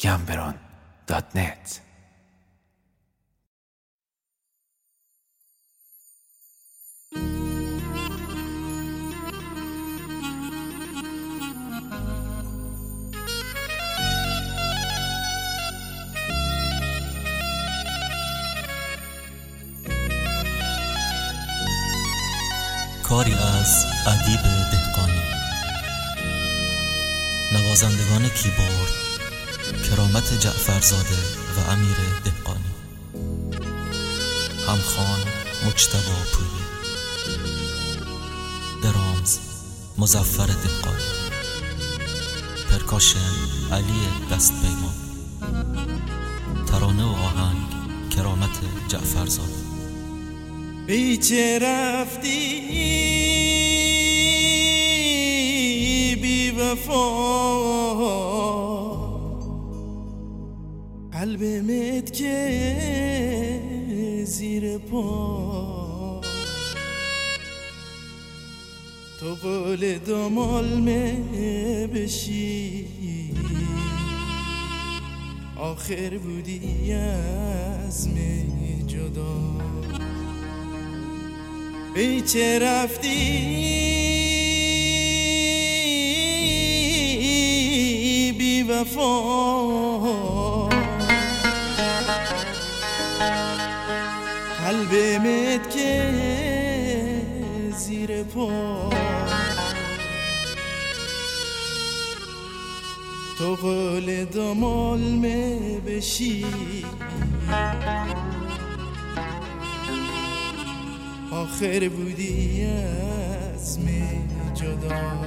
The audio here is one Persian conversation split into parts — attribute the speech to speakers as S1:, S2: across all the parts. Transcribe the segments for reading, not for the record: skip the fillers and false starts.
S1: gamberon.net.
S2: کاری از ادیب دهقانی. نوازندگان کیبورد کرامت جعفرزاده و امیر دهقانی، همخوان مجتبی پویی، درامز مظفر دهقانی، پرکاشن علی دستپیمان، ترانه و آهنگ کرامت جعفرزاده.
S3: بیچه رفتی بی وفا، قلبمت که زیر پا، تو قول دامالمه بشی، آخر بودی از من جدا. بیچه رفتی بی وفا، قلبمت که زیر پا، تو قول دامالمه بشی، آخر بودی از من جدا.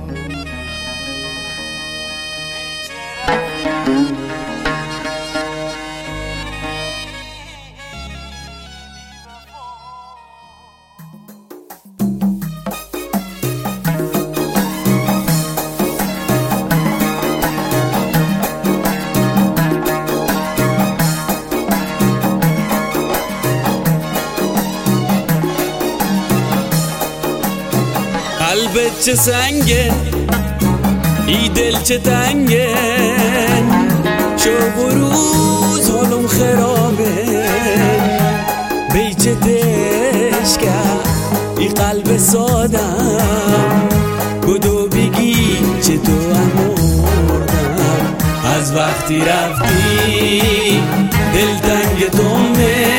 S3: قلبت چه سنگه، ای دل چه تنگه، شب و روز حالم خرابه، بیچه تشکه ای قلب سادم، بدو بگی چه تو اموردم. از وقتی رفتی دل تنگ تومه،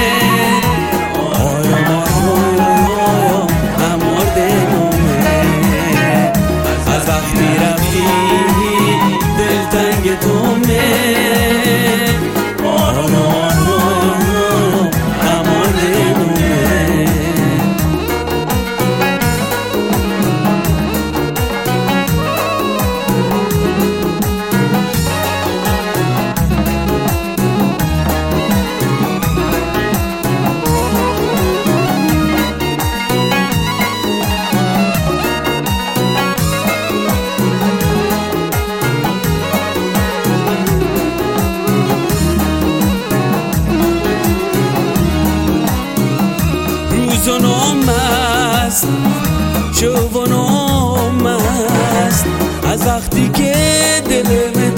S3: شوونم است از وقتی که دلم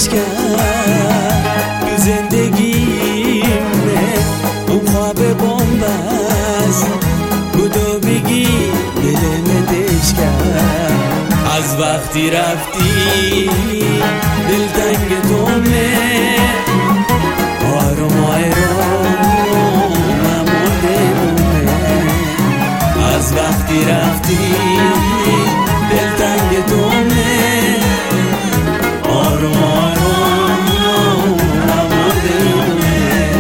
S3: تشکر، تو زندگیمه اون خواب بومبست، بدو بگی دلم تشکر. از وقتی رفتی دل تنگ تومه، آروم آروم ممردمه. از وقتی رفتی دل تنگ تومه، آروم آروم نمردمه.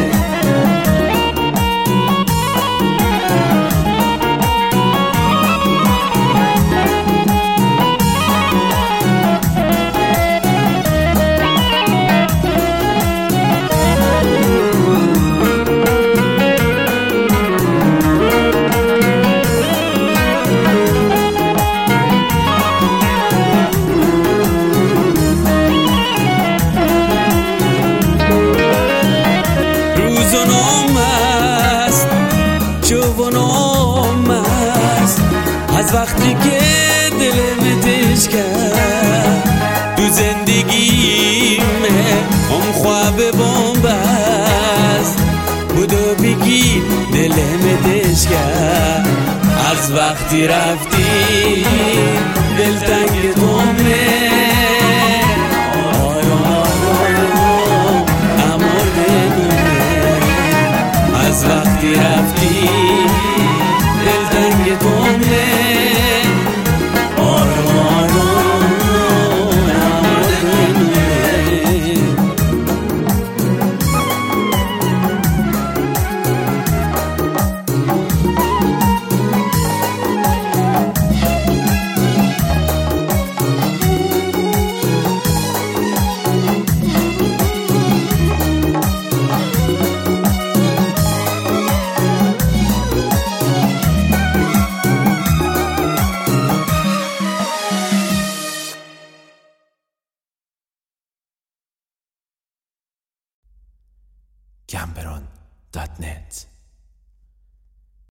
S3: از وقتی که دلم تشکر، تو زندگیمه خواب بومبست بودو بگی دلم دشکر از وقتی رفتی دلتنگ دومه امور بگونه از وقتی رفتی دلتنگ دومه آروم آروم امور بگونه
S1: Gamberon.net